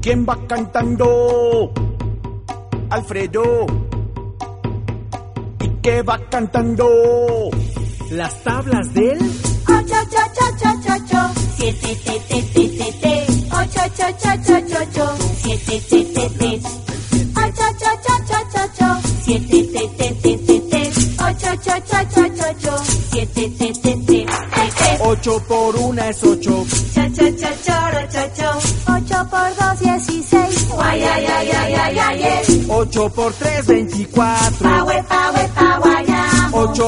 ¿Quién va cantando? Alfredo. ¿Y qué va cantando? Las tablas del 8, 8, 8, 8, 8. 7, te, te, te, te, te. 8, 8, 8, 8, 8. 7, te, te, te. 8, 8, 8, 8, 8. 7, te, te, te, te, te. 8, 8, 8, 8, 8. 7, te, te, te, te. 8 por 1 es 8. Cha, cha, cha, choro, cho, cho. 8 por 2, 16. Guay, ay, ay, ay, ay, ay, ay. 8 por 3, 24. Pawe, pawe, pawe, 8